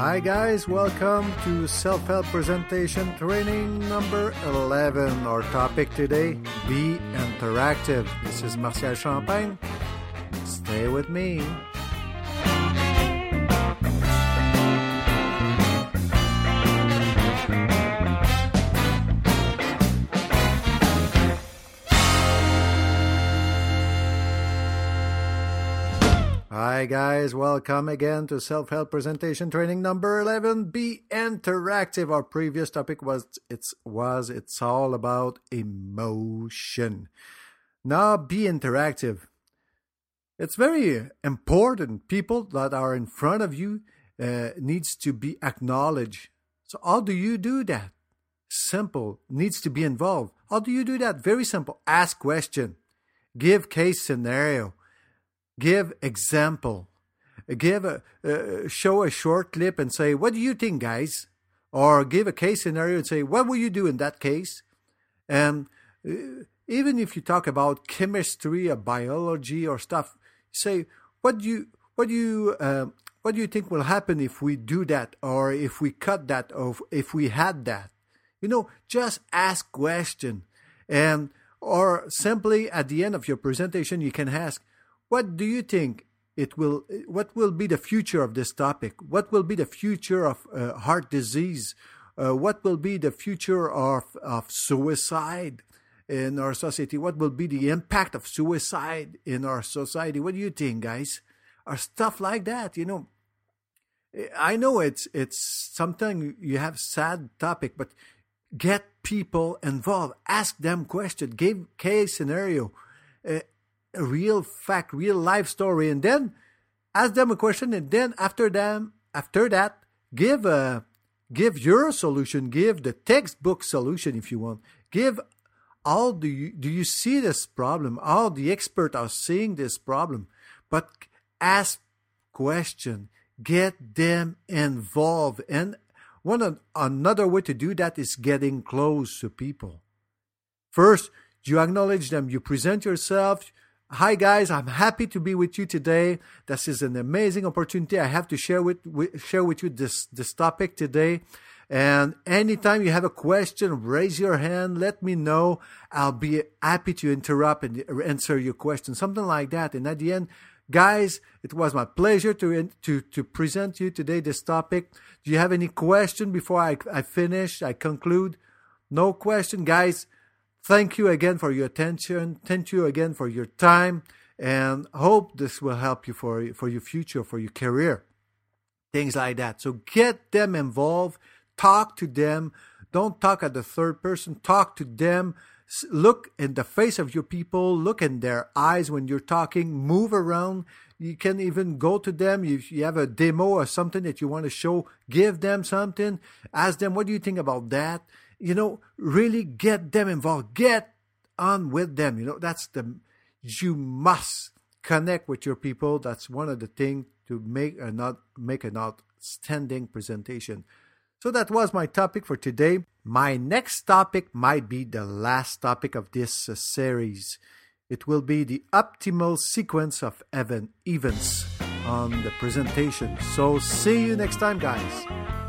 Hi guys, welcome to Self-Help Presentation Training number 11. Our topic today, be interactive. This is Martial Champagne. Stay with me. Hi guys, welcome again to Self-Help Presentation Training number 11. Be interactive. Our previous topic was it's all about emotion. Now be interactive. It's very important. People that are in front of you needs to be acknowledged. So how do you do that? Simple. Needs to be involved. How do you do that? Very simple. Ask question. Give case scenario. Give example. Show a short clip and say, what do you think, guys? Or give a case scenario and say, what will you do in that case? And even if you talk about chemistry or biology or stuff, say, what do you think will happen if we do that, or if we cut that, or if we had that? Just ask question. Or simply at the end of your presentation, you can ask, what do you think what will be the future of this topic? What will be the future of heart disease? What will be the future of suicide in our society? What will be the impact of suicide in our society? What do you think, guys? Or stuff like that, I know it's sometimes you have sad topic, but get people involved. Ask them question. Give case scenario. A real fact, real life story, and then ask them a question, and then after that, give your solution, give the textbook solution if you want. Give all do you see this problem? All the experts are seeing this problem, but ask question, get them involved, and another way to do that is getting close to people. First, you acknowledge them, you present yourself. Hi guys, I'm happy to be with you today. This is an amazing opportunity. I have to share with you this topic today. And anytime you have a question, raise your hand. Let me know. I'll be happy to interrupt and answer your question. Something like that. And at the end, guys, it was my pleasure to present you today this topic. Do you have any question before I finish? I conclude. No question, guys. Thank you again for your attention. Thank you again for your time, and hope this will help you for your future, for your career, things like that. So get them involved. Talk to them. Don't talk at the third person. Talk to them. Look in the face of your people. Look in their eyes when you're talking. Move around. You can even go to them. If you have a demo or something that you want to show, give them something. Ask them, what do you think about that? Really get them involved. Get on with them. You must connect with your people. That's one of the things to make an outstanding presentation. So that was my topic for today. My next topic might be the last topic of this series. It will be the optimal sequence of events on the presentation. So see you next time, guys.